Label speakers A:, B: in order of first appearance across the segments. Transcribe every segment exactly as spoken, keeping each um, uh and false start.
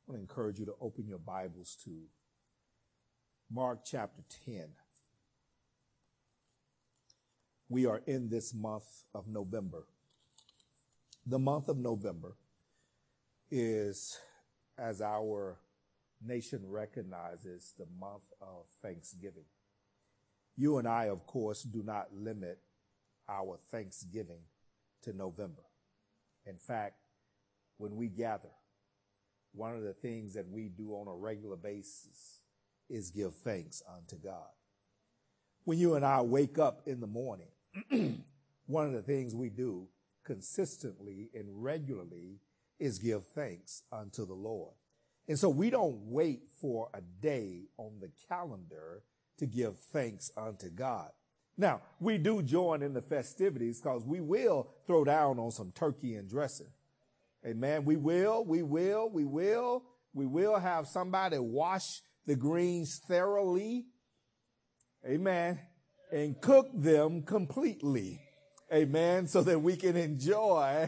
A: I want to encourage you to open your Bibles to Mark chapter ten. We are in this month of November. The month of November is, as our nation recognizes, the month of Thanksgiving. You and I, of course, do not limit our Thanksgiving to November. In fact, when we gather, one of the things that we do on a regular basis is give thanks unto God. When you and I wake up in the morning, one of the things we do consistently and regularly is give thanks unto the Lord. And so we don't wait for a day on the calendar to give thanks unto God. Now, we do join in the festivities because we will throw down on some turkey and dressing. Amen. We will, we will, we will, we will have somebody wash the greens thoroughly. Amen. And cook them completely. Amen. So that we can enjoy.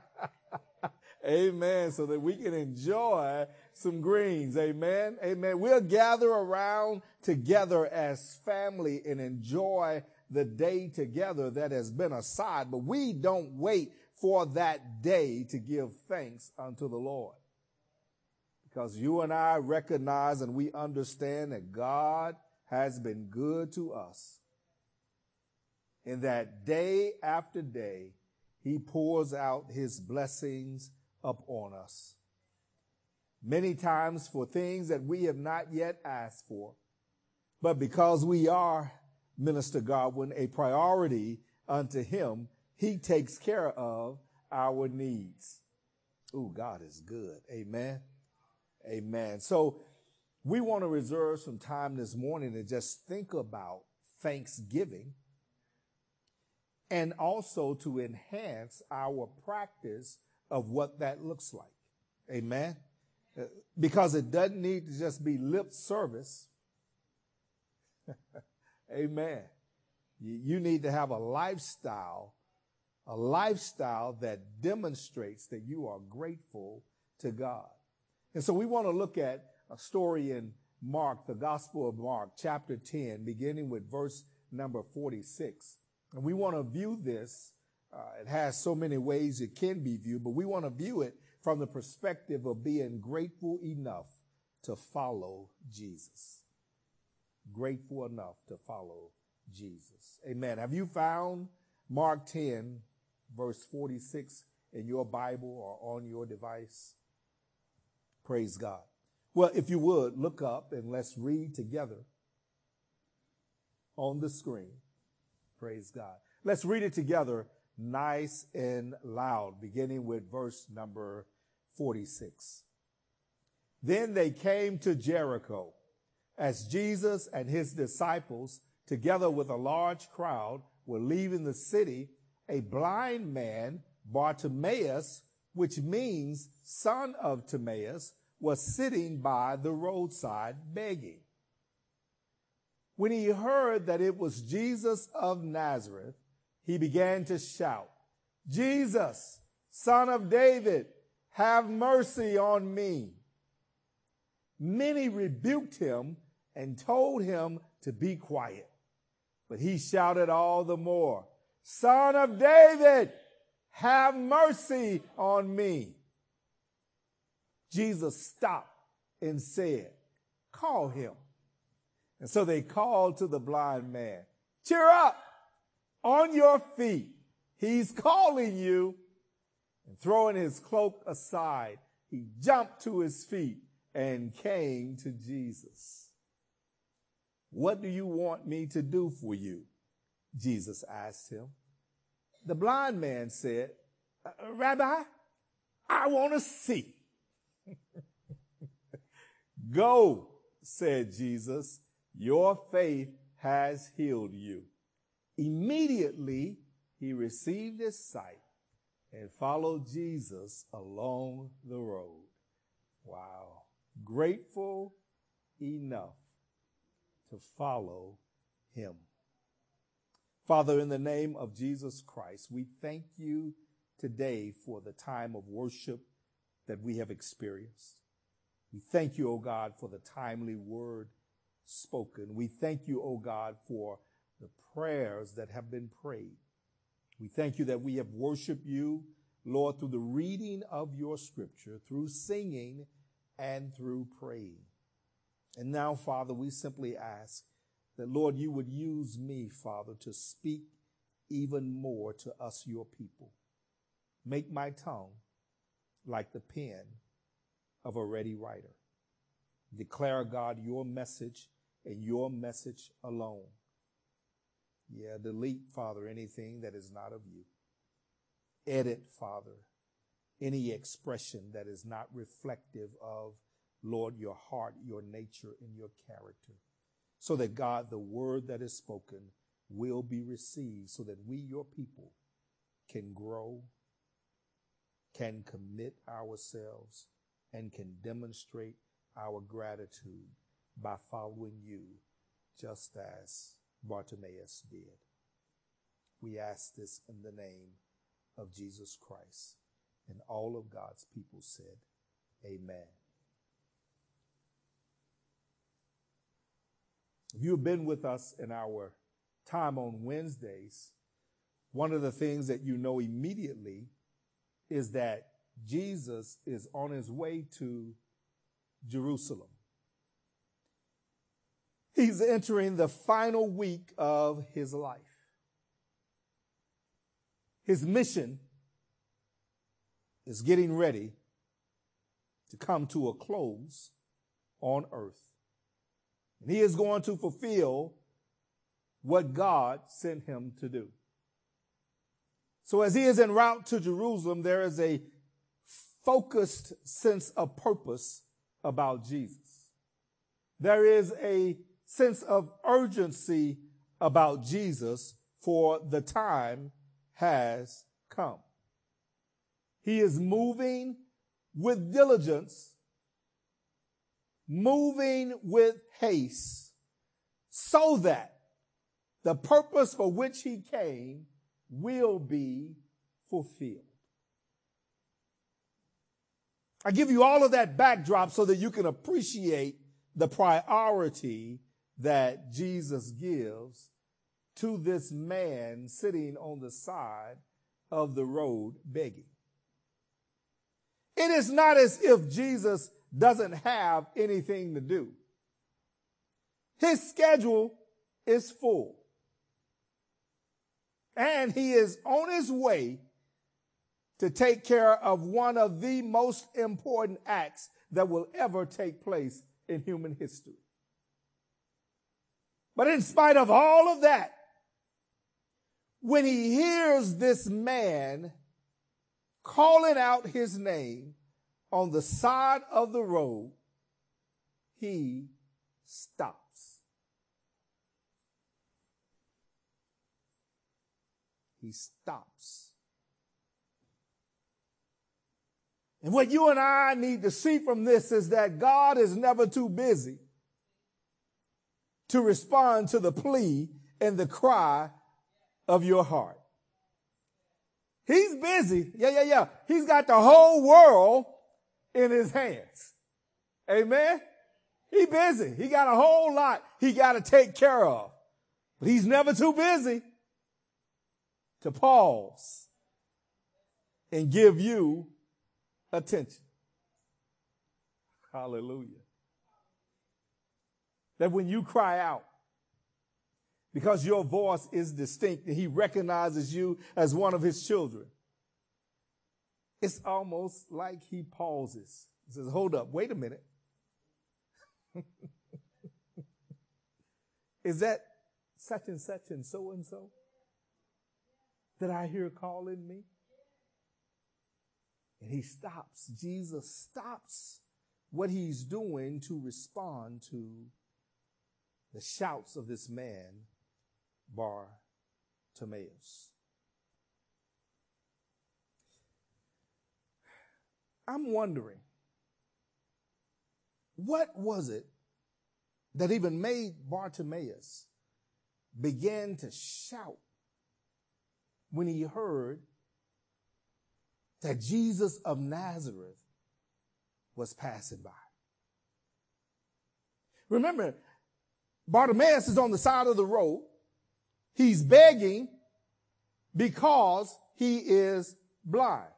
A: Amen. So that we can enjoy some greens. Amen. Amen. We'll gather around together as family and enjoy the day together that has been aside. But we don't wait for that day to give thanks unto the Lord. Because you and I recognize and we understand that God has been good to us. And that day after day, he pours out his blessings upon us. Many times for things that we have not yet asked for. But because we are, Minister Godwin, a priority unto him, he takes care of our needs. Ooh, God is good. Amen. Amen. So we want to reserve some time this morning to just think about Thanksgiving and also to enhance our practice of what that looks like. Amen. Because it doesn't need to just be lip service. Amen. You need to have a lifestyle, a lifestyle that demonstrates that you are grateful to God. And so we want to look at a story in Mark, the Gospel of Mark, chapter ten, beginning with verse number forty-six. And we want to view this. Uh, it has so many ways it can be viewed, but we want to view it from the perspective of being grateful enough to follow Jesus. Grateful enough to follow Jesus. Amen. Have you found Mark ten, verse forty-six in your Bible or on your device? Praise God. Well, if you would, look up and let's read together on the screen. Praise God. Let's read it together nice and loud, beginning with verse number forty-six. Then they came to Jericho. As Jesus and his disciples, together with a large crowd, were leaving the city, a blind man, Bartimaeus, which means son of Timaeus, was sitting by the roadside begging. When he heard that it was Jesus of Nazareth, he began to shout, Jesus, Son of David, have mercy on me. Many rebuked him and told him to be quiet. But he shouted all the more, Son of David, have mercy on me. Jesus stopped and said, call him. And so they called to the blind man, cheer up, on your feet. He's calling you. And throwing his cloak aside, he jumped to his feet and came to Jesus. What do you want me to do for you? Jesus asked him. The blind man said, Rabbi, I want to see. Go, said Jesus, your faith has healed you. Immediately he received his sight and followed Jesus along the road. Wow. Grateful enough to follow him. Father, in the name of Jesus Christ, we thank you today for the time of worship that we have experienced. We thank you, O God, for the timely word spoken. We thank you, O God, for the prayers that have been prayed. We thank you that we have worshiped you, Lord, through the reading of your scripture, through singing and through praying. And now, Father, we simply ask that, Lord, you would use me, Father, to speak even more to us, your people. Make my tongue like the pen of a ready writer. Declare, God, your message and your message alone. Yeah, delete, Father, anything that is not of you. Edit, Father, any expression that is not reflective of, Lord, your heart, your nature, and your character. So that, God, the word that is spoken will be received so that we, your people, can grow, can commit ourselves, and can demonstrate our gratitude by following you, just as Bartimaeus did. We ask this in the name of Jesus Christ. And all of God's people said, amen. If you've been with us in our time on Wednesdays, one of the things that you know immediately is that Jesus is on his way to Jerusalem. He's entering the final week of his life. His mission is getting ready to come to a close on earth. And he is going to fulfill what God sent him to do. So as he is en route to Jerusalem, there is a focused sense of purpose about Jesus. There is a sense of urgency about Jesus, for the time has come. He is moving with diligence, moving with haste, so that the purpose for which he came will be fulfilled. I give you all of that backdrop so that you can appreciate the priority that Jesus gives to this man sitting on the side of the road begging. It is not as if Jesus doesn't have anything to do. His schedule is full. And he is on his way to take care of one of the most important acts that will ever take place in human history. But in spite of all of that, when he hears this man calling out his name on the side of the road, he stops. He stops. And what you and I need to see from this is that God is never too busy to respond to the plea and the cry of your heart. He's busy. Yeah, yeah, yeah. He's got the whole world in his hands. Amen. He's busy. He got a whole lot he got to take care of. But he's never too busy to pause and give you attention. Hallelujah. That when you cry out, because your voice is distinct and he recognizes you as one of his children, it's almost like he pauses. He says, hold up, wait a minute. Is that such and such and so and so that I hear calling me? And he stops. Jesus stops what he's doing to respond to the shouts of this man, Bartimaeus. I'm wondering, what was it that even made Bartimaeus begin to shout when he heard that Jesus of Nazareth was passing by? Remember, Bartimaeus is on the side of the road. He's begging because he is blind.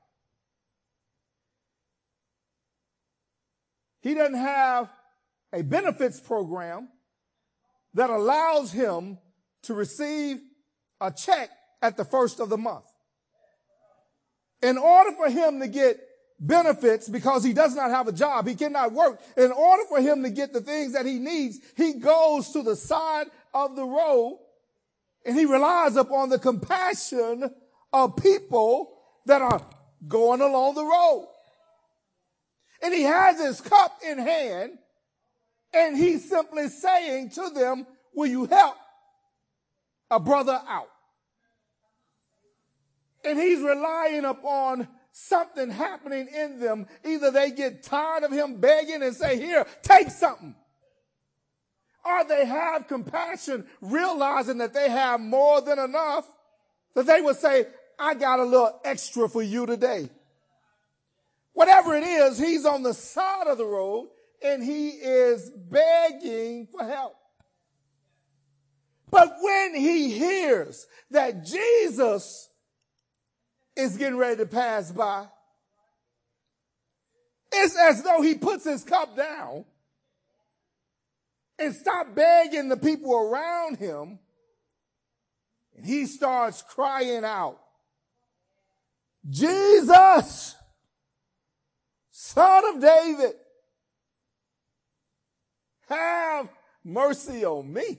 A: He doesn't have a benefits program that allows him to receive a check at the first of the month. In order for him to get benefits, because he does not have a job, he cannot work. In order for him to get the things that he needs, he goes to the side of the road and he relies upon the compassion of people that are going along the road. And he has his cup in hand and he's simply saying to them, will you help a brother out? And he's relying upon something happening in them. Either they get tired of him begging and say, here, take something. Or they have compassion, realizing that they have more than enough, that they would say, I got a little extra for you today. Whatever it is, he's on the side of the road and he is begging for help. But when he hears that Jesus is getting ready to pass by, it's as though he puts his cup down and stop begging the people around him, and he starts crying out, Jesus, Son of David, have mercy on me.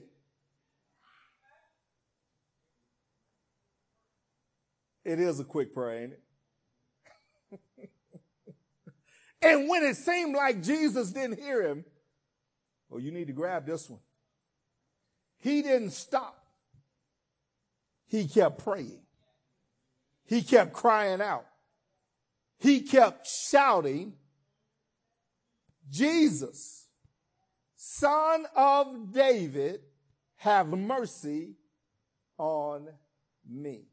A: It is a quick prayer, ain't it? And when it seemed like Jesus didn't hear him, well, you need to grab this one. He didn't stop. He kept praying. He kept crying out. He kept shouting, Jesus, Son of David, have mercy on me.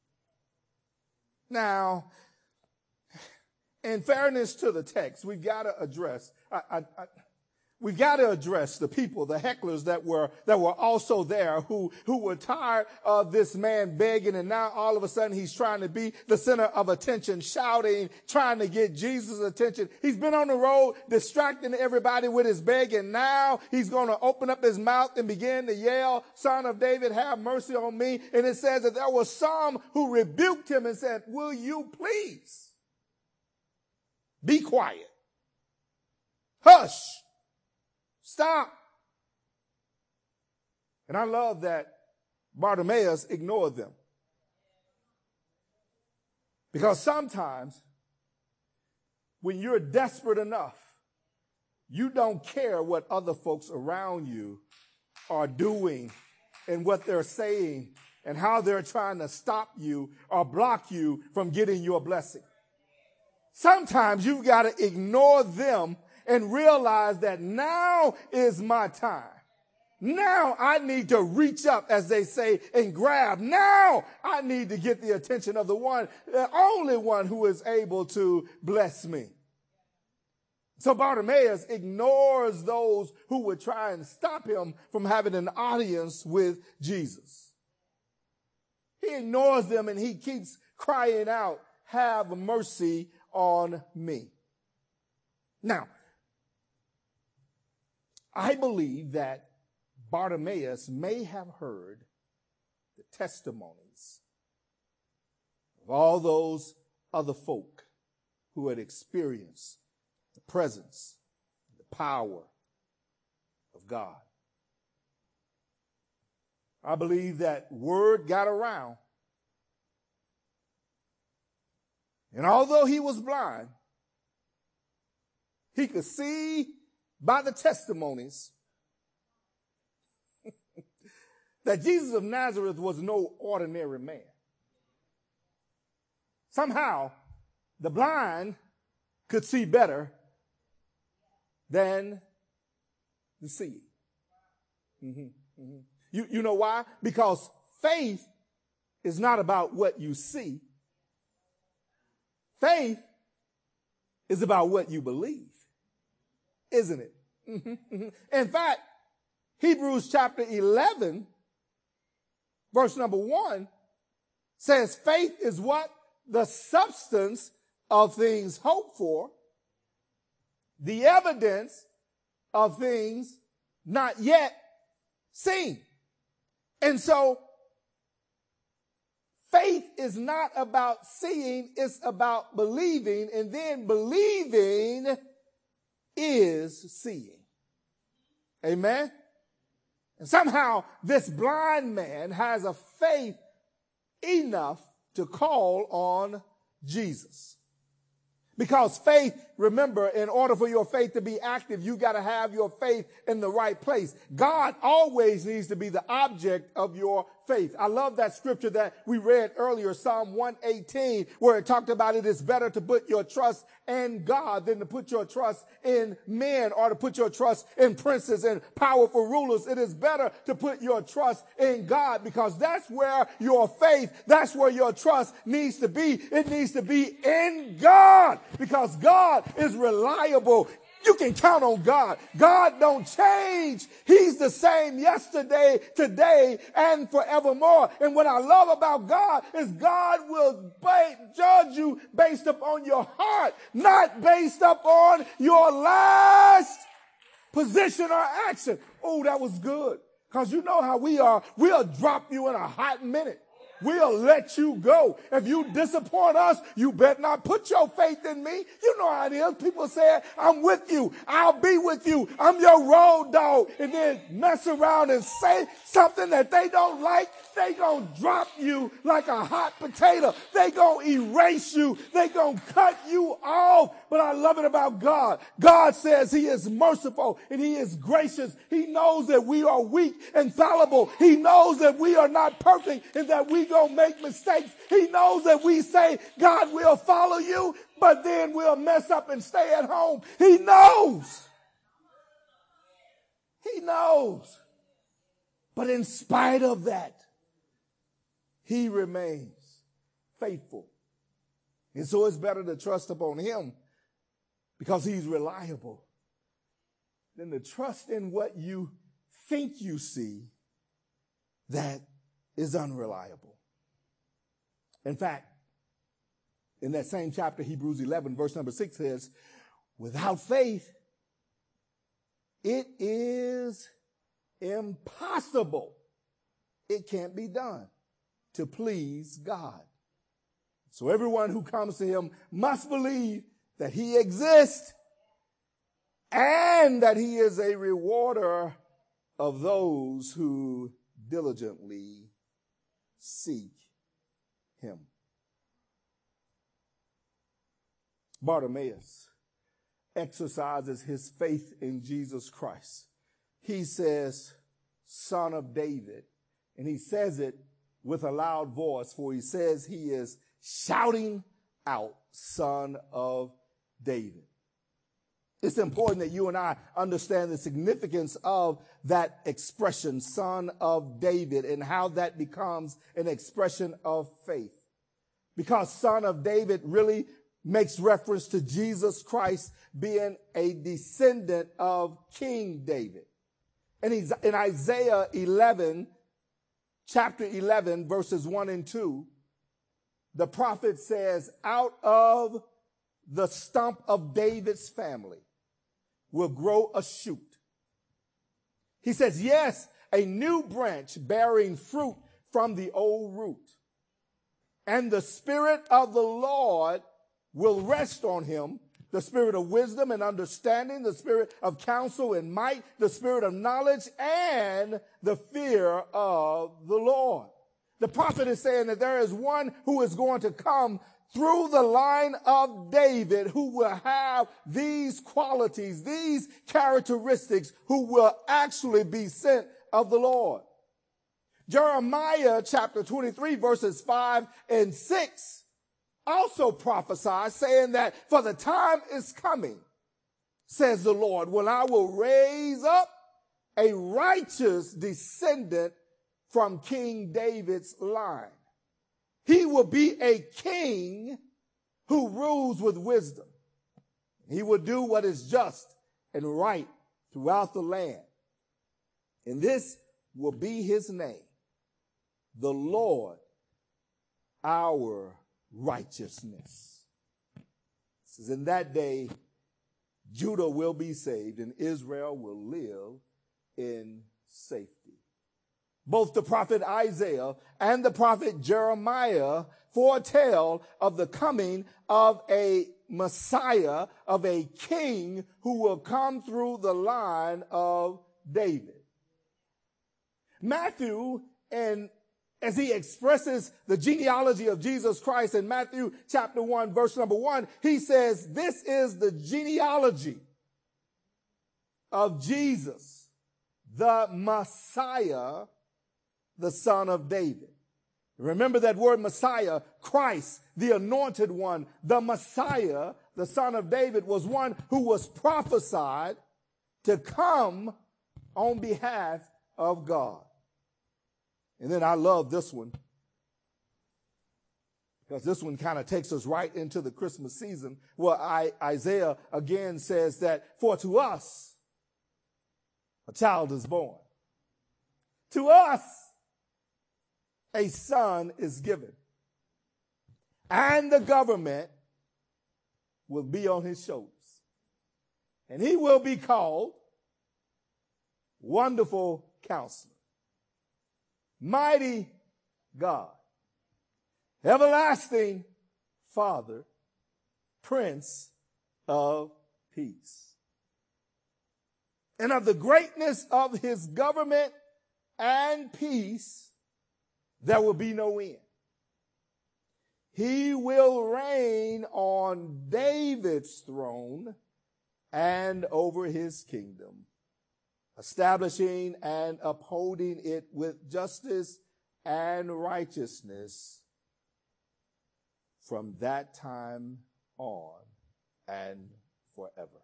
A: Now, in fairness to the text, we've got to address, I, I, I, we've got to address the people, the hecklers that were, that were also there who, who were tired of this man begging, and now all of a sudden he's trying to be the center of attention, shouting, trying to get Jesus' attention. He's been on the road distracting everybody with his begging. Now he's going to open up his mouth and begin to yell, Son of David, have mercy on me. And it says that there were some who rebuked him and said, will you please be quiet? Hush. Stop. And I love that Bartimaeus ignored them. Because sometimes when you're desperate enough, you don't care what other folks around you are doing and what they're saying and how they're trying to stop you or block you from getting your blessing. Sometimes you've got to ignore them and realize that now is my time. Now I need to reach up, as they say, and grab. Now I need to get the attention of the one, the only one who is able to bless me. So Bartimaeus ignores those who would try and stop him from having an audience with Jesus. He ignores them and he keeps crying out, have mercy on me. Now, I believe that Bartimaeus may have heard the testimonies of all those other folk who had experienced the presence, the power of God. I believe that word got around. And although he was blind, he could see by the testimonies that Jesus of Nazareth was no ordinary man. Somehow, the blind could see better than the seeing. Mm-hmm, mm-hmm. You, you know why? Because faith is not about what you see. Faith is about what you believe, isn't it? Mm-hmm, mm-hmm. In fact, Hebrews chapter eleven, verse number one, says faith is what? The substance of things hoped for, the evidence of things not yet seen. And so faith is not about seeing, it's about believing, and then believing is seeing. Amen? And somehow this blind man has a faith enough to call on Jesus. Because faith, remember, in order for your faith to be active, you got to have your faith in the right place. God always needs to be the object of your faith. I love that scripture that we read earlier, Psalm one eighteen, where it talked about it is better to put your trust in God than to put your trust in men or to put your trust in princes and powerful rulers. It is better to put your trust in God because that's where your faith, that's where your trust needs to be. It needs to be in God because God is reliable. You can count on God. God don't change. He's the same yesterday, today, and forevermore. And what I love about God is God will judge you based upon your heart, not based upon your last position or action. Oh, that was good. Because you know how we are. We'll drop you in a hot minute. We'll let you go. If you disappoint us, you better not put your faith in me. You know how it is. People say, I'm with you. I'll be with you. I'm your road dog. And then mess around and say something that they don't like. They gonna drop you like a hot potato. They gonna erase you. They gonna cut you off. But I love it about God. God says he is merciful and he is gracious. He knows that we are weak and fallible. He knows that we are not perfect and that we gonna make mistakes. He knows that we say, God will follow you, but then we'll mess up and stay at home. He knows. He knows. But in spite of that, he remains faithful. And so it's better to trust upon him because he's reliable than to trust in what you think you see that is unreliable. In fact, in that same chapter, Hebrews eleven, verse number six says, without faith, it is impossible. It can't be done to please God. So everyone who comes to him must believe that he exists and that he is a rewarder of those who diligently seek him. Bartimaeus exercises his faith in Jesus Christ. He says, Son of David, and he says it with a loud voice, for he says he is shouting out, Son of David. It's important that you and I understand the significance of that expression, Son of David, and how that becomes an expression of faith. Because Son of David really makes reference to Jesus Christ being a descendant of King David. And he's in Isaiah eleven, chapter eleven, verses one and two, the prophet says, out of the stump of David's family will grow a shoot. He says, yes, a new branch bearing fruit from the old root. And the Spirit of the Lord will rest on him, the spirit of wisdom and understanding, the spirit of counsel and might, the spirit of knowledge, and the fear of the Lord. The prophet is saying that there is one who is going to come through the line of David who will have these qualities, these characteristics, who will actually be sent of the Lord. Jeremiah chapter twenty-three, verses five and six also prophesies, saying that for the time is coming, says the Lord, when I will raise up a righteous descendant from King David's line. He will be a king who rules with wisdom. He will do what is just and right throughout the land. And this will be his name, the Lord, our righteousness. It says, in that day, Judah will be saved and Israel will live in safety. Both the prophet Isaiah and the prophet Jeremiah foretell of the coming of a Messiah, of a king who will come through the line of David. Matthew, and as he expresses the genealogy of Jesus Christ in Matthew chapter one, verse number one, he says, this is the genealogy of Jesus, the Messiah, the son of David. Remember that word Messiah, Christ, the anointed one, the Messiah, the son of David, was one who was prophesied to come on behalf of God. And then I love this one, because this one kind of takes us right into the Christmas season, where I, Isaiah again says that, for to us a child is born. To us a son is given, and the government will be on his shoulders. And he will be called Wonderful Counselor, Mighty God, Everlasting Father, Prince of Peace. And of the greatness of his government and peace, there will be no end. He will reign on David's throne and over his kingdom, establishing and upholding it with justice and righteousness from that time on and forever.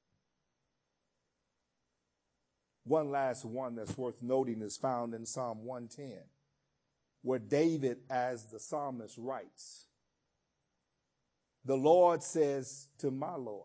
A: One last one that's worth noting is found in Psalm one ten, where David, as the psalmist, writes, the Lord says to my Lord,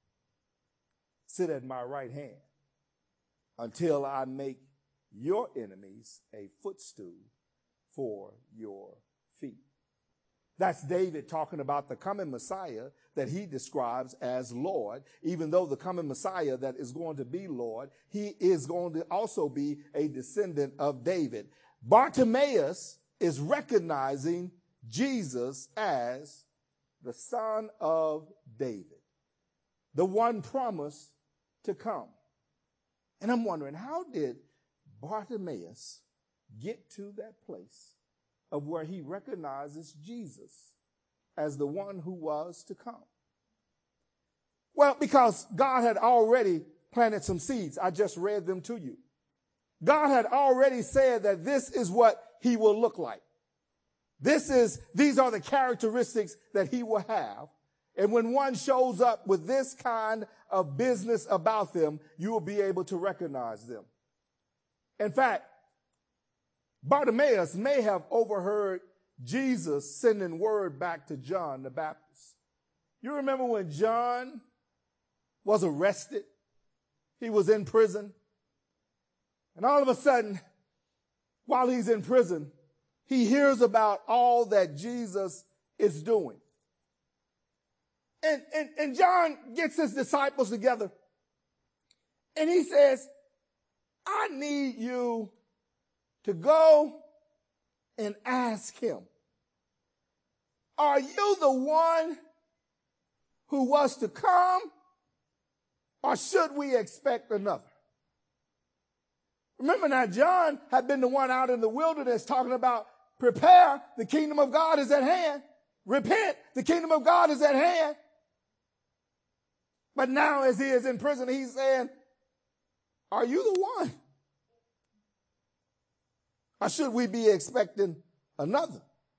A: sit at my right hand until I make your enemies a footstool for your feet. That's David talking about the coming Messiah that he describes as Lord. Even though the coming Messiah that is going to be Lord, he is going to also be a descendant of David. Bartimaeus is recognizing Jesus as the son of David, the one promised to come. And I'm wondering, how did Bartimaeus get to that place of where he recognizes Jesus as the one who was to come? Well, because God had already planted some seeds. I just read them to you. God had already said that this is what he will look like. This is, these are the characteristics that he will have. And when one shows up with this kind of business about them, you will be able to recognize them. In fact, Bartimaeus may have overheard Jesus sending word back to John the Baptist. You remember when John was arrested? He was in prison. And all of a sudden, while he's in prison, he hears about all that Jesus is doing. And, and, and John gets his disciples together and he says, I need you to go and ask him, are you the one who was to come, or should we expect another? Remember now, John had been the one out in the wilderness talking about, prepare, the kingdom of God is at hand. Repent, the kingdom of God is at hand. But now as he is in prison, he's saying, are you the one? Or should we be expecting another?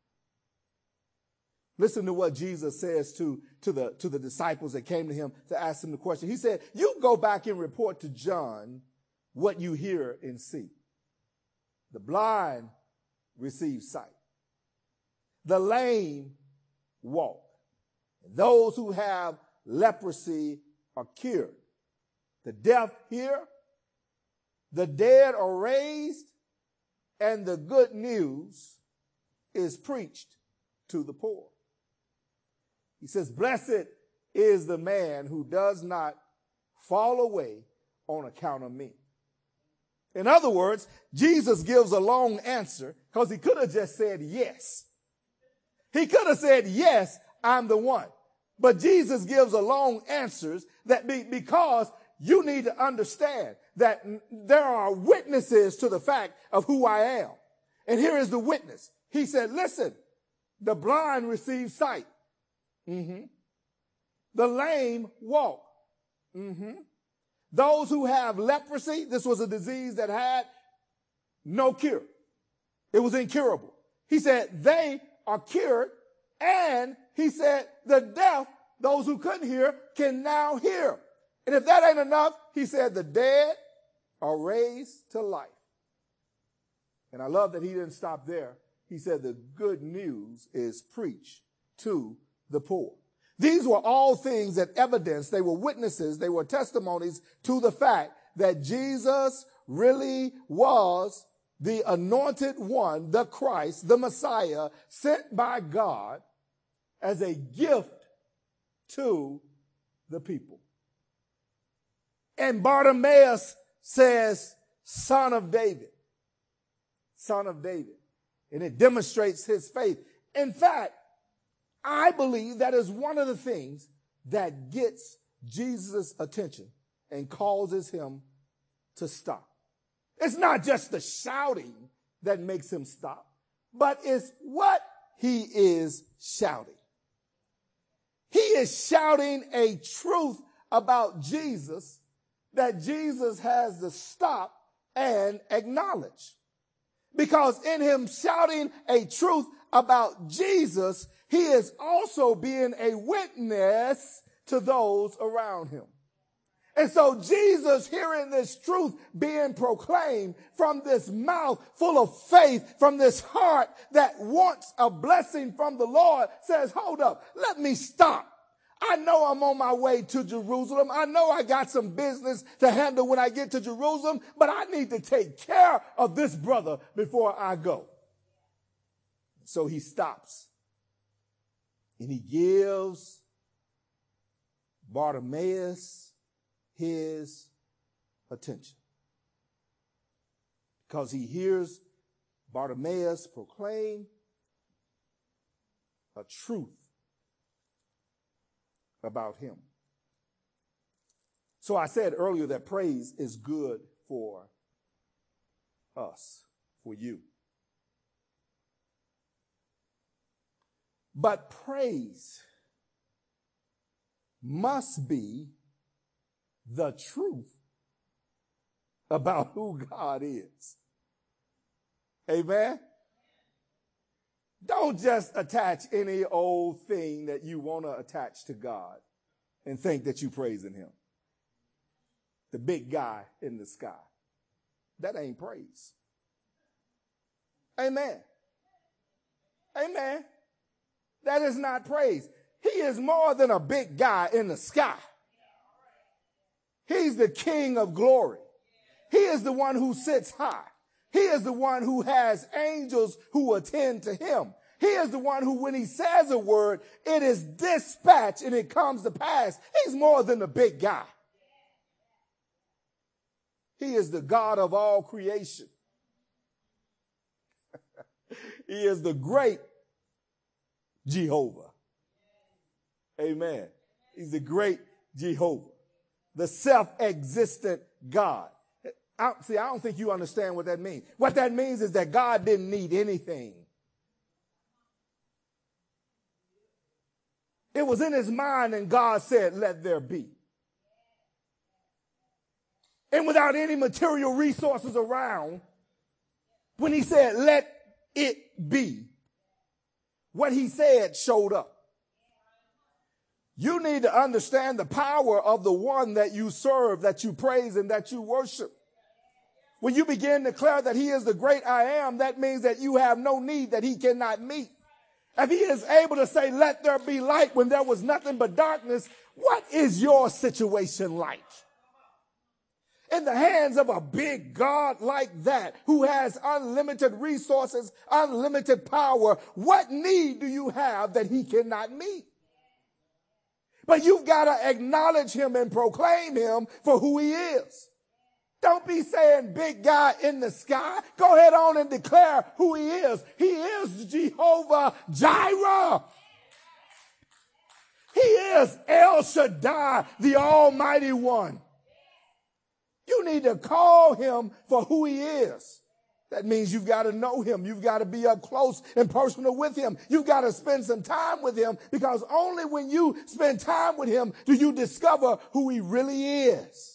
A: Listen to what Jesus says to, to, the, to the disciples that came to him to ask him the question. He said, you go back and report to John what you hear and see. The blind receive sight. The lame walk. Those who have leprosy are cured. The deaf hear. the dead are raised, and the good news is preached to the poor. He says, blessed is the man who does not fall away on account of me. In other words, Jesus gives a long answer because he could have just said yes. He could have said, yes, I'm the one. But Jesus gives a long answers that be, because you need to understand that there are witnesses to the fact of who I am. And here is the witness. He said, listen, the blind receive sight. Mm-hmm. The lame walk. Mm-hmm. Those who have leprosy, this was a disease that had no cure. It was incurable. He said they are cured, and he said the deaf, those who couldn't hear, can now hear. And if that ain't enough, he said the dead are raised to life. And I love that he didn't stop there. He said the good news is preached to the poor. These were all things that evidence, they were witnesses, they were testimonies to the fact that Jesus really was the anointed one, the Christ, the Messiah, sent by God as a gift to the people. And Bartimaeus says, Son of David, Son of David. And it demonstrates his faith. In fact, I believe that is one of the things that gets Jesus' attention and causes him to stop. It's not just the shouting that makes him stop, but it's what he is shouting. He is shouting a truth about Jesus that Jesus has to stop and acknowledge. Because in him shouting a truth about Jesus, he is also being a witness to those around him. And so Jesus, hearing this truth being proclaimed from this mouth full of faith, from this heart that wants a blessing from the Lord, says, hold up, let me stop. I know I'm on my way to Jerusalem. I know I got some business to handle when I get to Jerusalem, but I need to take care of this brother before I go. So he stops and he gives Bartimaeus his attention because he hears Bartimaeus proclaim a truth about him. So I said earlier that praise is good for us, for you. But praise must be the truth about who God is. Amen? Don't just attach any old thing that you want to attach to God and think that you're praising him. The big guy in the sky. That ain't praise. Amen. Amen. That is not praise. He is more than a big guy in the sky. He's the King of glory. He is the one who sits high. He is the one who has angels who attend to him. He is the one who, when he says a word, it is dispatched and it comes to pass. He's more than a big guy. He is the God of all creation. He is the great Jehovah. Amen. He's the great Jehovah. The self-existent God. I, see, I don't think you understand what that means. What that means is that God didn't need anything. It was in his mind and God said, let there be. And without any material resources around, when he said, let it be, what he said showed up. You need to understand the power of the one that you serve, that you praise, and that you worship. When you begin to declare that he is the great I am, that means that you have no need that he cannot meet. If he is able to say, let there be light when there was nothing but darkness, what is your situation like? In the hands hands of a big God like that, who has unlimited resources, unlimited power, what need do you have that he cannot meet? But you've got to acknowledge him and proclaim him for who he is. Don't be saying big guy in the sky. Go ahead on and declare who he is. He is Jehovah Jireh. He is El Shaddai, the Almighty One. You need to call him for who he is. That means you've got to know him. You've got to be up close and personal with him. You've got to spend some time with him, because only when you spend time with him do you discover who he really is.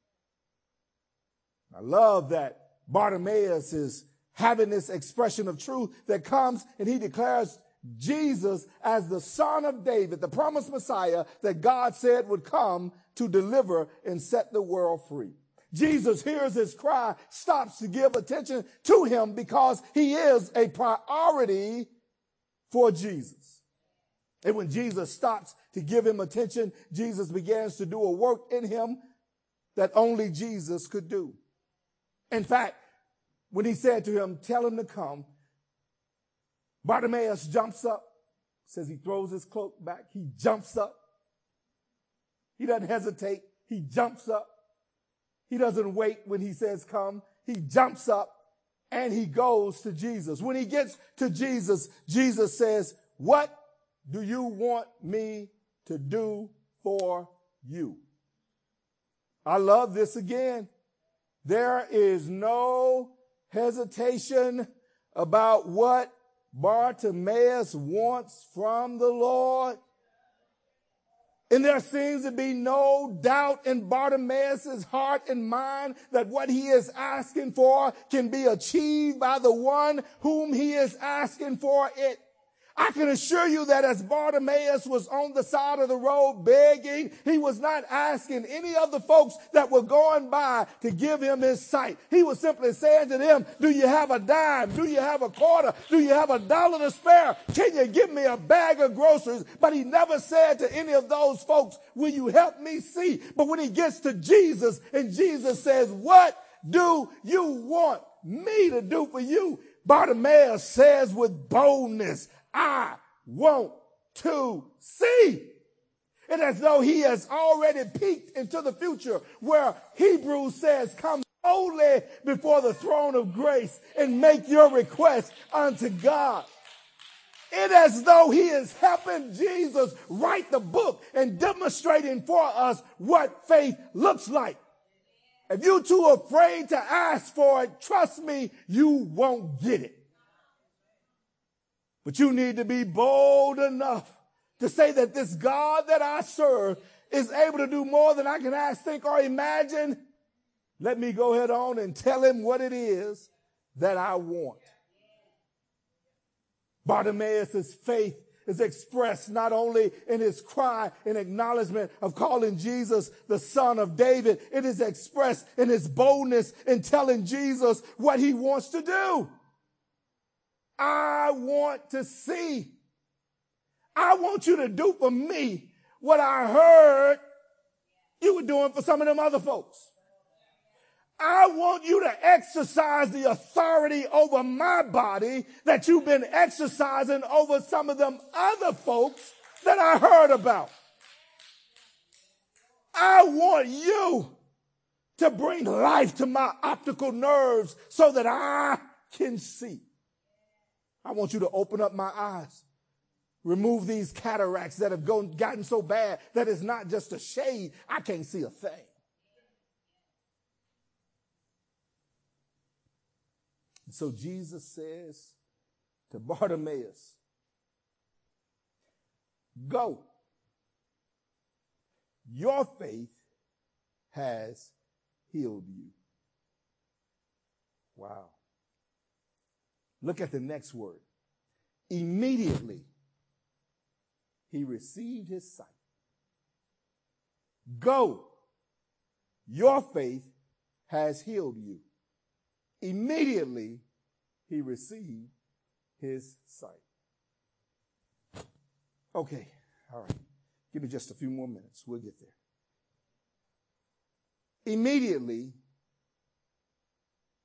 A: I love that Bartimaeus is having this expression of truth that comes, and he declares Jesus as the Son of David, the promised Messiah that God said would come to deliver and set the world free. Jesus hears his cry, stops to give attention to him because he is a priority for Jesus. And when Jesus stops to give him attention, Jesus begins to do a work in him that only Jesus could do. In fact, when he said to him, tell him to come, Bartimaeus jumps up, says he throws his cloak back. He jumps up. He doesn't hesitate. He jumps up. He doesn't wait when he says come. He jumps up and he goes to Jesus. When he gets to Jesus, Jesus says, what do you want me to do for you? I love this again. There is no hesitation about what Bartimaeus wants from the Lord. And there seems to be no doubt in Bartimaeus' heart and mind that what he is asking for can be achieved by the one whom he is asking for it. I can assure you that as Bartimaeus was on the side of the road begging, he was not asking any of the folks that were going by to give him his sight. He was simply saying to them, do you have a dime? Do you have a quarter? Do you have a dollar to spare? Can you give me a bag of groceries? But he never said to any of those folks, will you help me see? But when he gets to Jesus and Jesus says, what do you want me to do for you? Bartimaeus says with boldness, I want to see. And as though he has already peeked into the future, where Hebrews says, come boldly before the throne of grace and make your request unto God. It as though he is helping Jesus write the book and demonstrating for us what faith looks like. If you're too afraid to ask for it, trust me, you won't get it. But you need to be bold enough to say that this God that I serve is able to do more than I can ask, think, or imagine. Let me go ahead on and tell him what it is that I want. Bartimaeus' faith is expressed not only in his cry and acknowledgement of calling Jesus the Son of David, it is expressed in his boldness in telling Jesus what he wants to do. I want to see. I want you to do for me what I heard you were doing for some of them other folks. I want you to exercise the authority over my body that you've been exercising over some of them other folks that I heard about. I want you to bring life to my optical nerves so that I can see. I want you to open up my eyes. Remove these cataracts that have gone, gotten so bad that it's not just a shade. I can't see a thing. And so Jesus says to Bartimaeus, go. Your faith has healed you. Wow. Look at the next word. Immediately, he received his sight. Go. Your faith has healed you. Immediately, he received his sight. Okay. All right. Give me just a few more minutes. We'll get there. Immediately,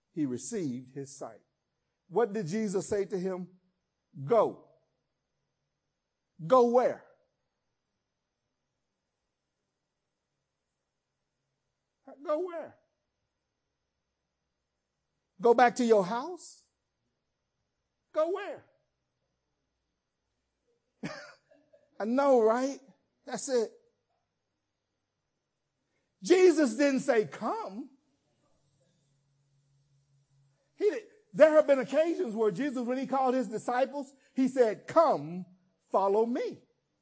A: he received his sight. What did Jesus say to him? Go. Go where? Go where? Go back to your house? Go where? I know, right? That's it. Jesus didn't say, come. He did. There have been occasions where Jesus, when he called his disciples, he said, come, follow me.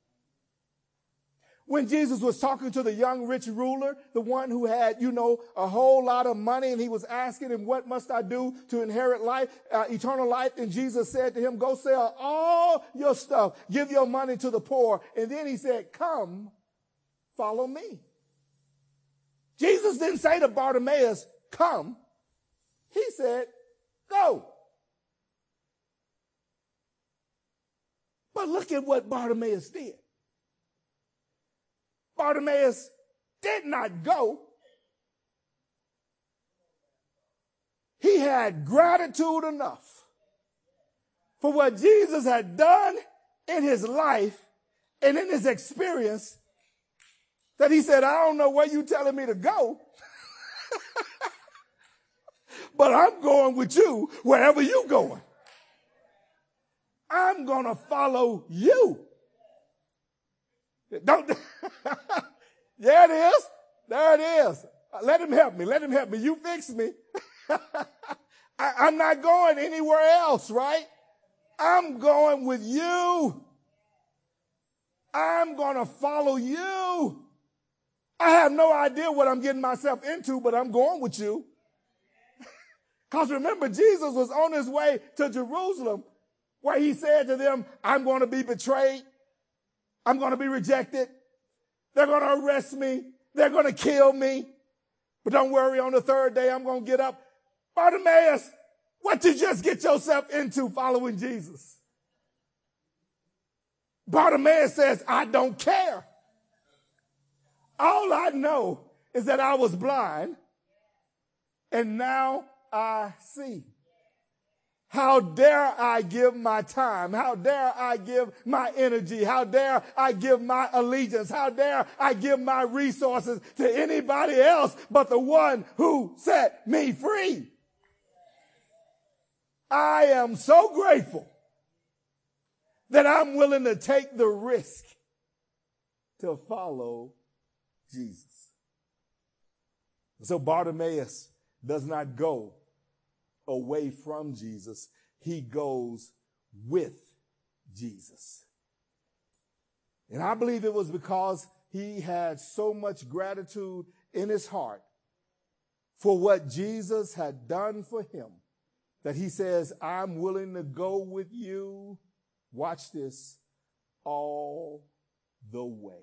A: When Jesus was talking to the young rich ruler, the one who had, you know, a whole lot of money, and he was asking him, what must I do to inherit life, uh, eternal life? And Jesus said to him, go sell all your stuff, give your money to the poor. And then he said, come, follow me. Jesus didn't say to Bartimaeus, come. He said, go. But look at what Bartimaeus did. Bartimaeus did not go. He had gratitude enough for what Jesus had done in his life and in his experience that he said, I don't know where you telling me to go, but I'm going with you wherever you going. I'm going to follow you. Don't. Yeah, it is. There it is. Let him help me. Let him help me. You fix me. I, I'm not going anywhere else, right? I'm going with you. I'm going to follow you. I have no idea what I'm getting myself into, but I'm going with you. Because remember, Jesus was on his way to Jerusalem where he said to them, I'm going to be betrayed. I'm going to be rejected. They're going to arrest me. They're going to kill me. But don't worry, on the third day, I'm going to get up. Bartimaeus, what you just get yourself into following Jesus? Bartimaeus says, I don't care. All I know is that I was blind and now I see. How dare I give my time? How dare I give my energy? How dare I give my allegiance? How dare I give my resources to anybody else but the one who set me free? I am so grateful that I'm willing to take the risk to follow Jesus. So Bartimaeus does not go away from Jesus. He goes with Jesus. And I believe it was because he had so much gratitude in his heart for what Jesus had done for him that he says, I'm willing to go with you, watch this, all the way.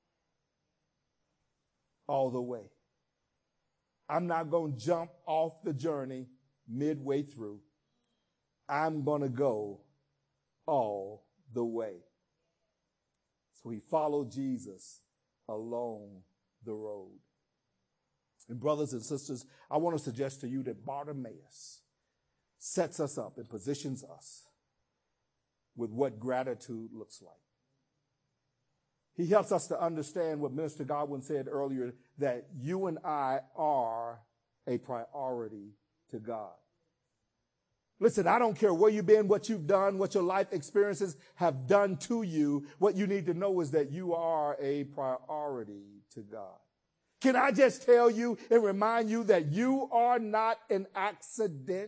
A: All the way. I'm not going to jump off the journey midway through. I'm going to go all the way. So he followed Jesus along the road. And brothers and sisters, I want to suggest to you that Bartimaeus sets us up and positions us with what gratitude looks like. He helps us to understand what Minister Godwin said earlier, that you and I are a priority to God. Listen, I don't care where you've been, what you've done, what your life experiences have done to you. What you need to know is that you are a priority to God. Can I just tell you and remind you that you are not an accident?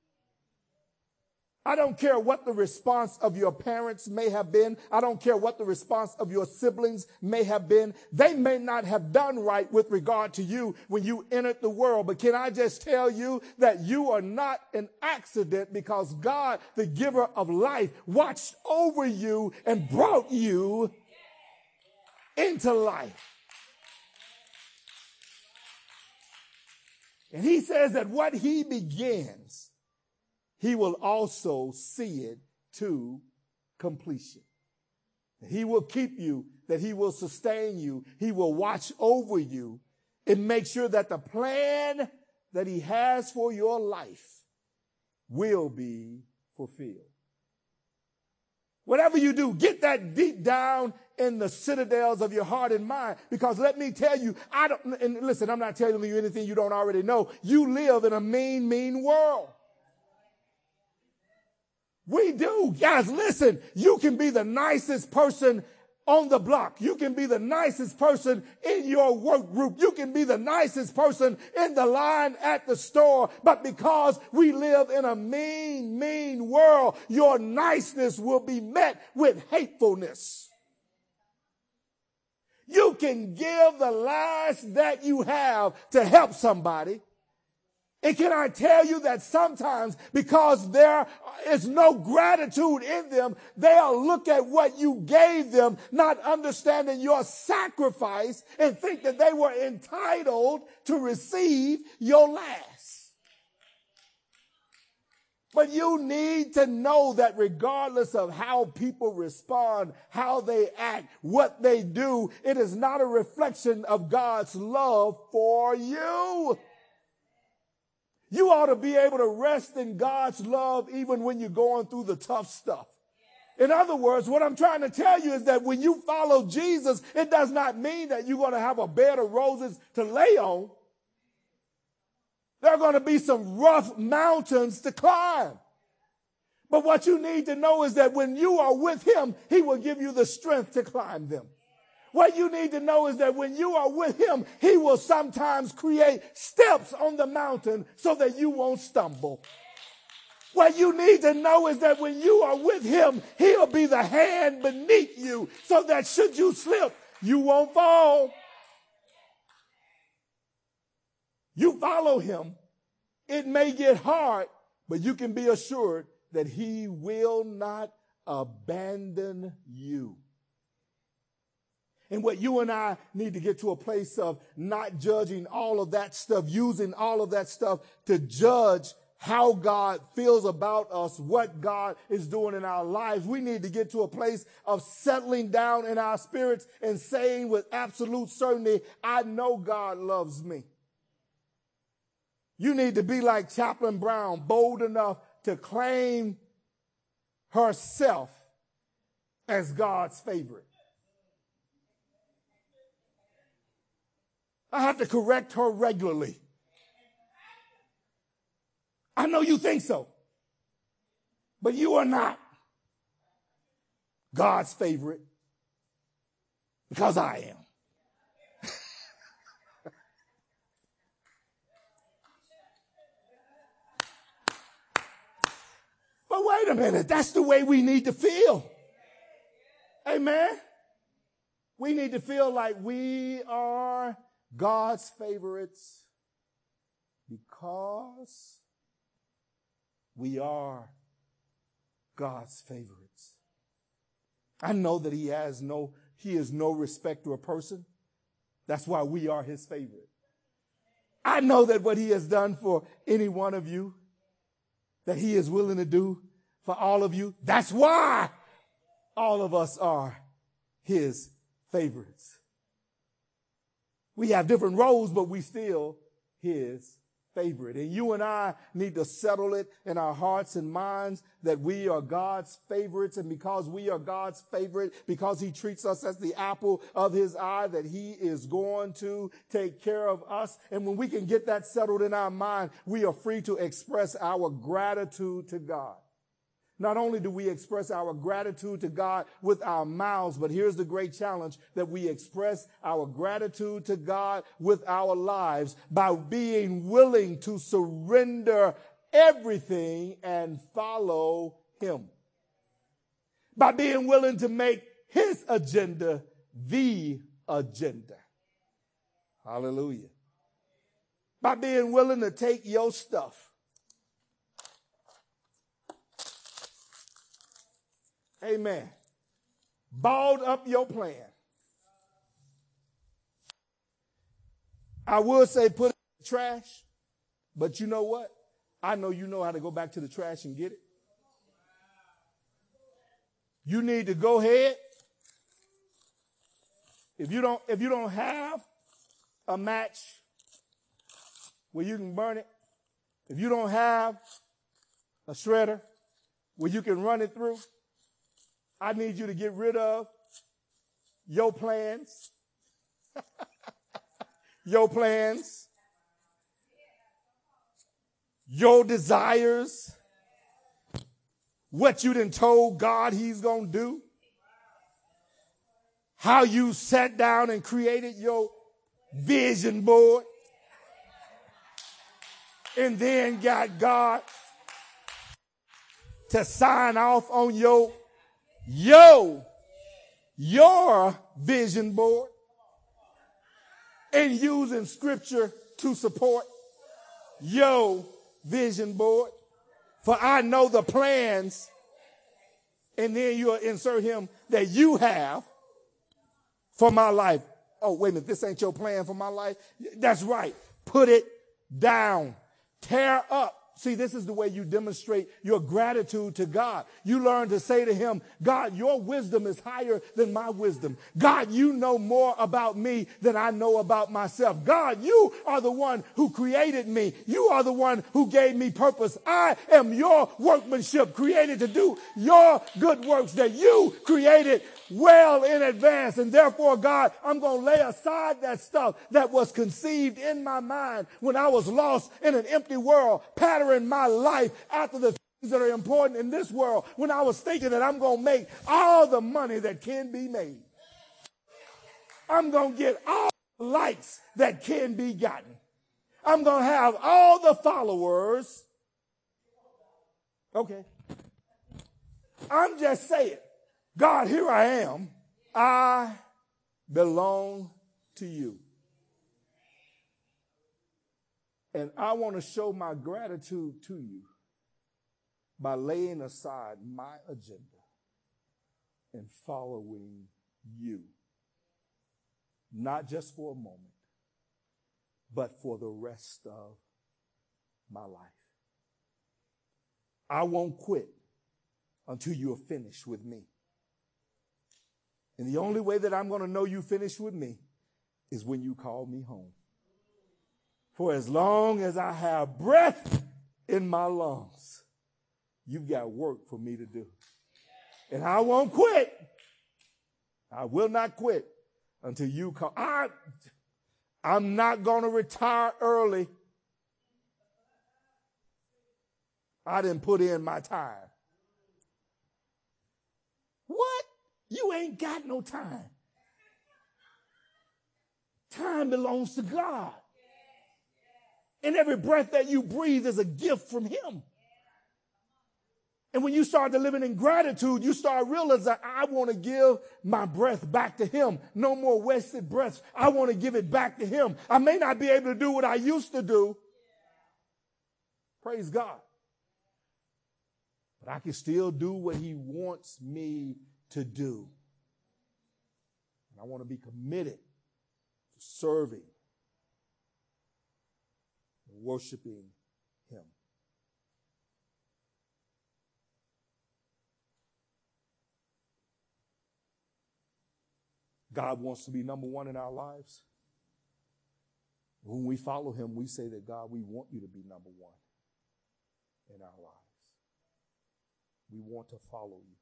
A: I don't care what the response of your parents may have been. I don't care what the response of your siblings may have been. They may not have done right with regard to you when you entered the world. But can I just tell you that you are not an accident, because God, the giver of life, watched over you and brought you into life. And he says that what he begins, he will also see it to completion. He will keep you, that he will sustain you. He will watch over you and make sure that the plan that he has for your life will be fulfilled. Whatever you do, get that deep down in the citadels of your heart and mind. Because let me tell you, I don't, and listen, I'm not telling you anything you don't already know. You live in a mean, mean world. We do. Guys, listen, you can be the nicest person on the block. You can be the nicest person in your work group. You can be the nicest person in the line at the store. But because we live in a mean, mean world, your niceness will be met with hatefulness. You can give the last that you have to help somebody. And can I tell you that sometimes because there is no gratitude in them, they'll look at what you gave them, not understanding your sacrifice, and think that they were entitled to receive your last. But you need to know that regardless of how people respond, how they act, what they do, it is not a reflection of God's love for you. You ought to be able to rest in God's love even when you're going through the tough stuff. In other words, what I'm trying to tell you is that when you follow Jesus, it does not mean that you're going to have a bed of roses to lay on. There are going to be some rough mountains to climb. But what you need to know is that when you are with him, he will give you the strength to climb them. What you need to know is that when you are with him, he will sometimes create steps on the mountain so that you won't stumble. What you need to know is that when you are with him, he'll be the hand beneath you so that should you slip, you won't fall. You follow him. It may get hard, but you can be assured that he will not abandon you. And what you and I need to get to a place of not judging all of that stuff, using all of that stuff to judge how God feels about us, what God is doing in our lives. We need to get to a place of settling down in our spirits and saying with absolute certainty, I know God loves me. You need to be like Chaplain Brown, bold enough to claim herself as God's favorite. I have to correct her regularly. I know you think so, but you are not God's favorite because I am. But wait a minute, that's the way we need to feel. Amen. We need to feel like we are God's favorites because we are God's favorites. I know that he has no, he is no respecter of person. That's why we are his favorite. I know that what he has done for any one of you, that he is willing to do for all of you, that's why all of us are his favorites. We have different roles, but we still his favorite. And you and I need to settle it in our hearts and minds that we are God's favorites. And because we are God's favorite, because he treats us as the apple of his eye, that he is going to take care of us. And when we can get that settled in our mind, we are free to express our gratitude to God. Not only do we express our gratitude to God with our mouths, but here's the great challenge, that we express our gratitude to God with our lives by being willing to surrender everything and follow him. By being willing to make his agenda the agenda. Hallelujah. By being willing to take your stuff Amen. Balled up your plan. I would say put it in the trash, but you know what? I know you know how to go back to the trash and get it. You need to go ahead. If you don't, if you don't have a match, where you can burn it, if you don't have a shredder where you can run it through, I need you to get rid of your plans, your plans, your desires, what you done told God he's going to do, how you sat down and created your vision board, and then got God to sign off on your, your, your vision board, and using scripture to support your vision board. For I know the plans, and then you'll insert him, that you have for my life. Oh, wait a minute, this ain't your plan for my life? That's right. Put it down. Tear up. See, this is the way you demonstrate your gratitude to God. You learn to say to him, God, your wisdom is higher than my wisdom. God, you know more about me than I know about myself. God, you are the one who created me. You are the one who gave me purpose. I am your workmanship, created to do your good works that you created well in advance. And therefore, God, I'm going to lay aside that stuff that was conceived in my mind when I was lost in an empty world, pattering my life after the things that are important in this world, when I was thinking that I'm going to make all the money that can be made. I'm going to get all the likes that can be gotten. I'm going to have all the followers. Okay. I'm just saying, God, here I am. I belong to you. And I want to show my gratitude to you by laying aside my agenda and following you. Not just for a moment, but for the rest of my life. I won't quit until you are finished with me. And the only way that I'm going to know you finished with me is when you call me home. For as long as I have breath in my lungs, you've got work for me to do. And I won't quit. I will not quit until you call. I, I'm not going to retire early. I didn't put in my time. What? You ain't got no time. Time belongs to God. And every breath that you breathe is a gift from him. And when you start to living in gratitude, you start realizing, I want to give my breath back to him. No more wasted breaths. I want to give it back to him. I may not be able to do what I used to do. Praise God. But I can still do what he wants me to do. And I want to be committed to serving and worshiping him. God wants to be number one in our lives. When we follow him, we say that, God, we want you to be number one in our lives. We want to follow you.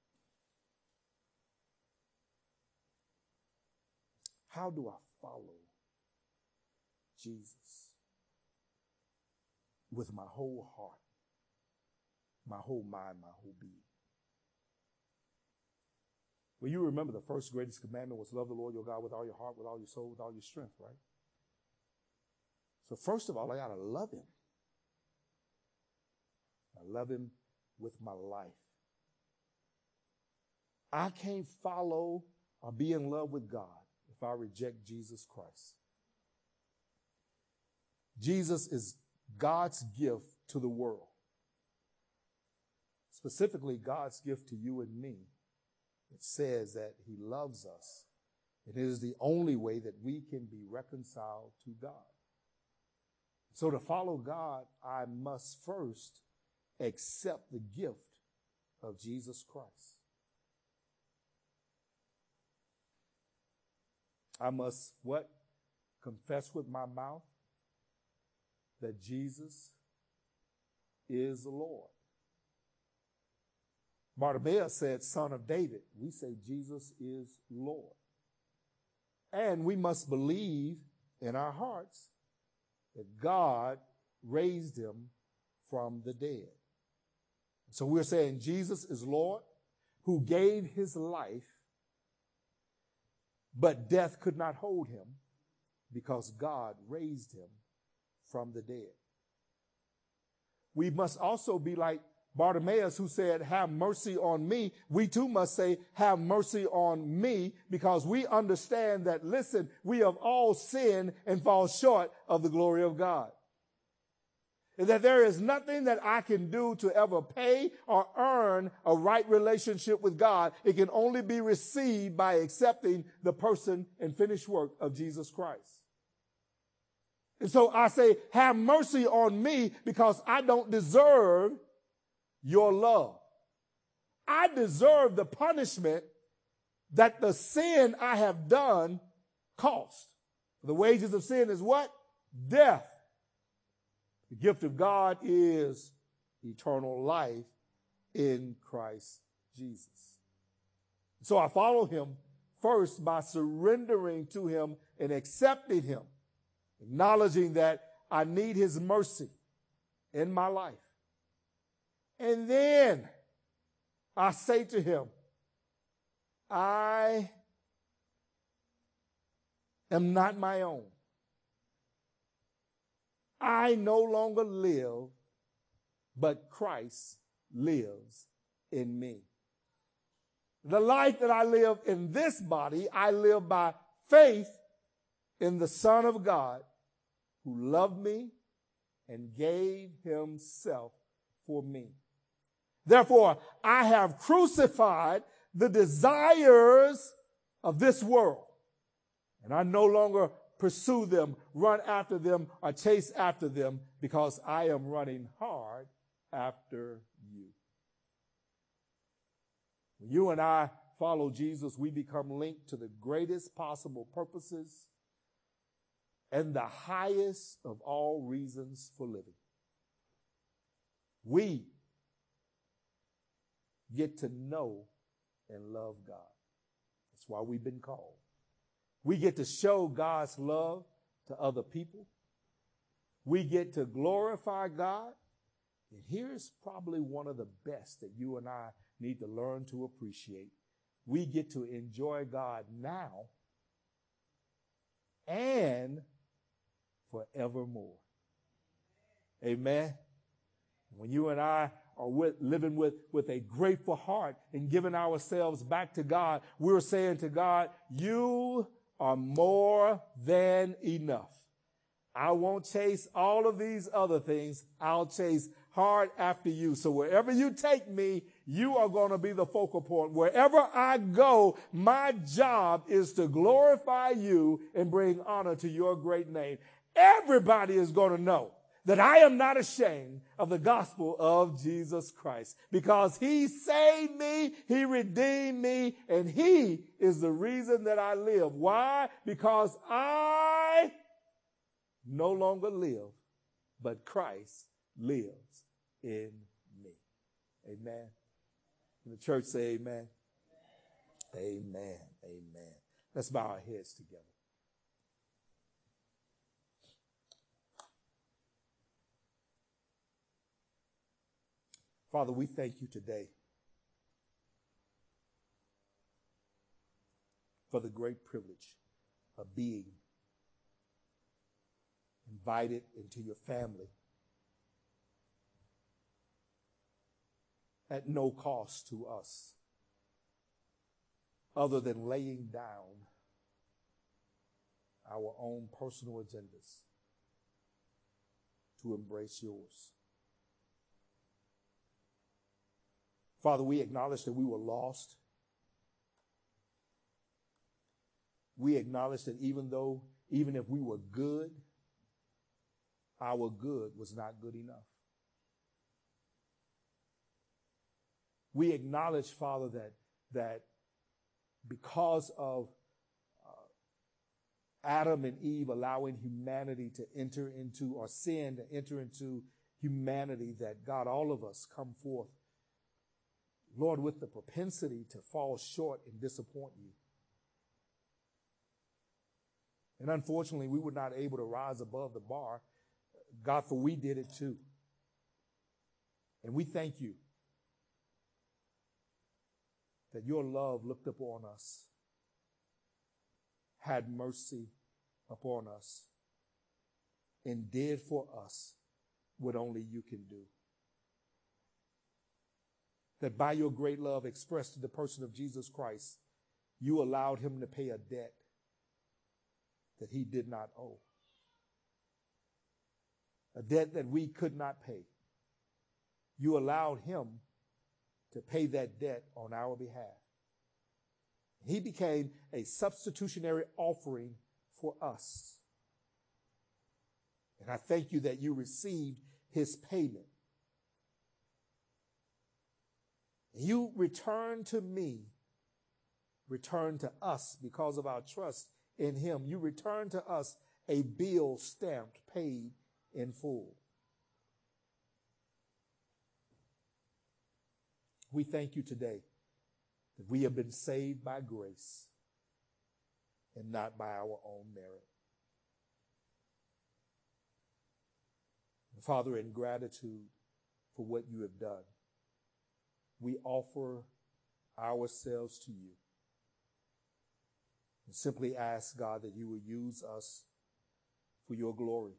A: How do I follow Jesus? With my whole heart, my whole mind, my whole being. Well, you remember the first greatest commandment was love the Lord your God with all your heart, with all your soul, with all your strength, right? So first of all, I got to love him. I love him with my life. I can't follow or be in love with God if I reject Jesus Christ. Jesus is God's gift to the world. Specifically, God's gift to you and me. It says that he loves us. It is the only way that we can be reconciled to God. So to follow God, I must first accept the gift of Jesus Christ. I must what? Confess with my mouth that Jesus is the Lord. Bartimaeus said, Son of David. We say Jesus is Lord. And we must believe in our hearts that God raised him from the dead. So we're saying Jesus is Lord, who gave his life, but death could not hold him because God raised him from the dead. We must also be like Bartimaeus, who said, have mercy on me. We too must say, have mercy on me, because we understand that, listen, we have all sinned and fall short of the glory of God. And that there is nothing that I can do to ever pay or earn a right relationship with God. It can only be received by accepting the person and finished work of Jesus Christ. And so I say, have mercy on me, because I don't deserve your love. I deserve the punishment that the sin I have done cost. The wages of sin is what? Death. The gift of God is eternal life in Christ Jesus. So I follow him first by surrendering to him and accepting him, acknowledging that I need his mercy in my life. And then I say to him, I am not my own. I no longer live, but Christ lives in me. The life that I live in this body, I live by faith in the Son of God, who loved me and gave himself for me. Therefore, I have crucified the desires of this world, and I no longer pursue them, run after them, or chase after them, because I am running hard after you. When you and I follow Jesus, we become linked to the greatest possible purposes and the highest of all reasons for living. We get to know and love God. That's why we've been called. We get to show God's love to other people. We get to glorify God. And here's probably one of the best that you and I need to learn to appreciate. We get to enjoy God now and forevermore. Amen. When you and I are with, living with, with a grateful heart and giving ourselves back to God, we're saying to God, you are more than enough. I won't chase all of these other things. I'll chase hard after you. So wherever you take me, you are going to be the focal point. Wherever I go, my job is to glorify you and bring honor to your great name. Everybody is going to know that I am not ashamed of the gospel of Jesus Christ, because he saved me, he redeemed me, and he is the reason that I live. Why? Because I no longer live, but Christ lives in me. Amen. And the church say amen. Amen. Amen. Let's bow our heads together. Father, we thank you today for the great privilege of being invited into your family at no cost to us, other than laying down our own personal agendas to embrace yours. Father, we acknowledge that we were lost. We acknowledge that even though, even if we were good, our good was not good enough. We acknowledge, Father, that, that because of uh, Adam and Eve allowing humanity to enter into, or sin to enter into humanity, that God, all of us come forth, Lord, with the propensity to fall short and disappoint you. And unfortunately, we were not able to rise above the bar. God, for we did it too. And we thank you that your love looked upon us, had mercy upon us, and did for us what only you can do. That by your great love expressed in the person of Jesus Christ, you allowed him to pay a debt that he did not owe. A debt that we could not pay. You allowed him to pay that debt on our behalf. He became a substitutionary offering for us. And I thank you that you received his payment. You return to me, return to us because of our trust in him. You return to us a bill stamped, paid in full. We thank you today that we have been saved by grace and not by our own merit. Father, in gratitude for what you have done, we offer ourselves to you and simply ask, God, that you will use us for your glory.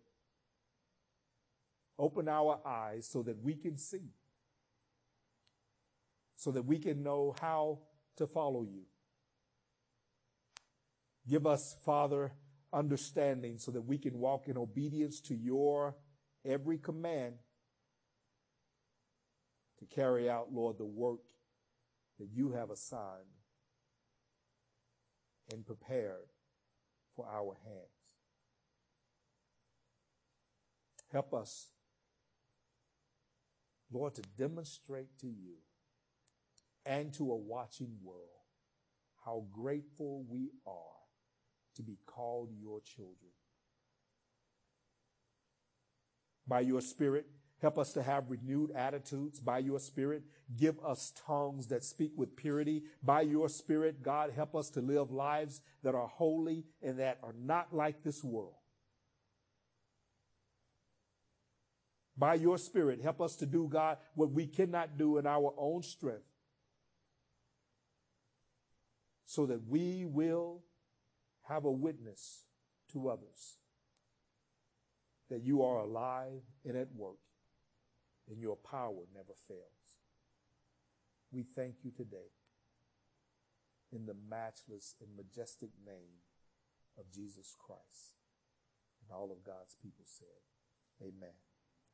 A: Open our eyes so that we can see, so that we can know how to follow you. Give us, Father, understanding so that we can walk in obedience to your every command to carry out, Lord, the work that you have assigned and prepared for our hands. Help us, Lord, to demonstrate to you and to a watching world how grateful we are to be called your children. By your Spirit, help us to have renewed attitudes. By your Spirit, give us tongues that speak with purity. By your Spirit, God, help us to live lives that are holy and that are not like this world. By your Spirit, help us to do, God, what we cannot do in our own strength, so that we will have a witness to others that you are alive and at work, and your power never fails. We thank you today in the matchless and majestic name of Jesus Christ. And all of God's people said, amen.